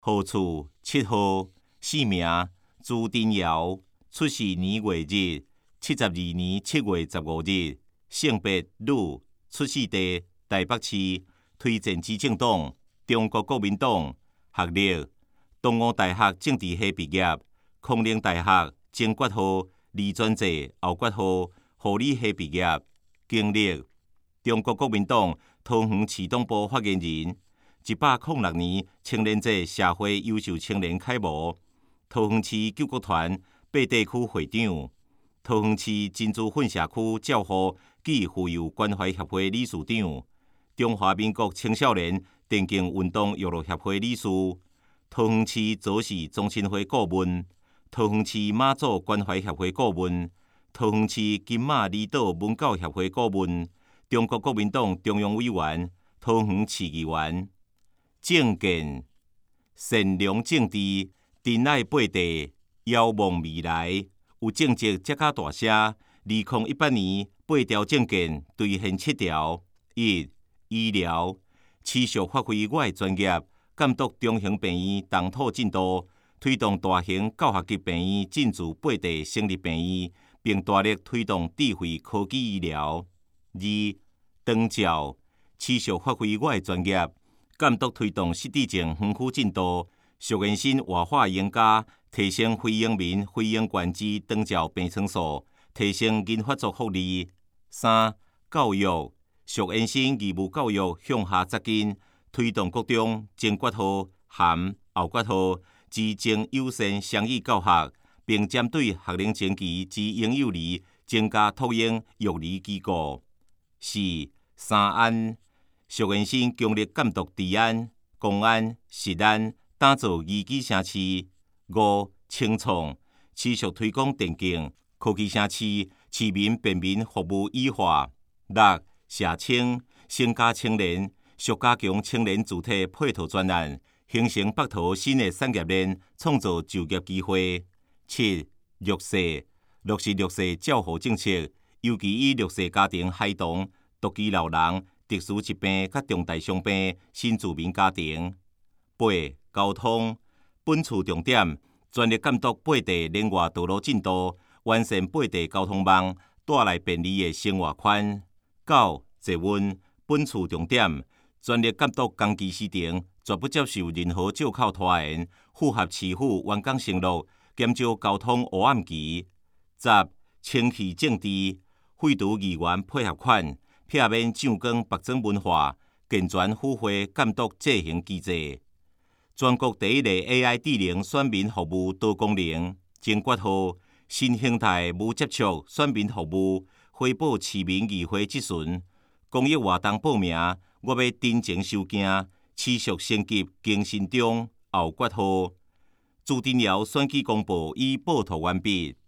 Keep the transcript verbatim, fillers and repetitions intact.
号次七号，姓名朱丁尧，出世年月日七十二年七月十五日，性别女，出世地台北市，推荐之政党中国国民党，学历东吴大学政治系毕业，康宁大学前国号理专制后国号护理系毕业，经历中国国民党桃园市党部发言人。一百零六年青年节社会优秀青年楷模，桃园市救国团八地区会长，桃园市金珠粉社区教护暨妇幼关怀协会理事长，中华民国青少年电竞运动娱乐协会理事，桃园市早市中心会顾问，桃园市马祖关怀协会顾问，桃园市金马离岛文教协会顾问，中国国民党中央委员，桃园市议员。政见善良政治，珍爱八地，遥望未来，有政绩才敢大声。二零一八年八条政见兑现七条。一、医疗持续发挥我的专业，监督中型病院动土进度，推动大型教学级病院进驻八地省立病院，并大力推动智慧科技医疗。二、长照持续发挥我的专业。监督推动失智症园区进度，属原新活化严加，提升非营民、非营权之长照病床数，提升银发族福利。三、教育属原新义务教育向下扎根，推动国中、前国号、含后国号之前优先双语教学，并针对学龄前期之婴幼儿增加托婴育儿机构。四、三安属原新强力监督治安、公安、食安，打造宜居城市。五、青创持续推广电竞、科技城市、市民便民服务医化。六、社青增加青年，属加强青年主体配套专案，形成北投新的产业链，创造就业机会。七、弱势落实弱势照护政策，尤其以弱势家庭孩童、独居老人、特殊疾病甲重大伤病新住民家庭。八、交通本次重点全力监督八地连外道路进度，完善八地交通网，带来便利的生活圈。九、坐运本次重点全力监督工期时程，绝不接受任何借口拖延，符合市府员工承诺，减少交通黑暗期。十、清气政治废除议员配合款，避免上纲白砖文化，健全府会监督制衡机制。全国第一个 A I 智能选民服务多功能，前国号新形态无接触选民服务，回报市民议会质询。公益活动报名，我要真情收件，持续升级更新中。后国号朱丁尧选举公报已报图完毕。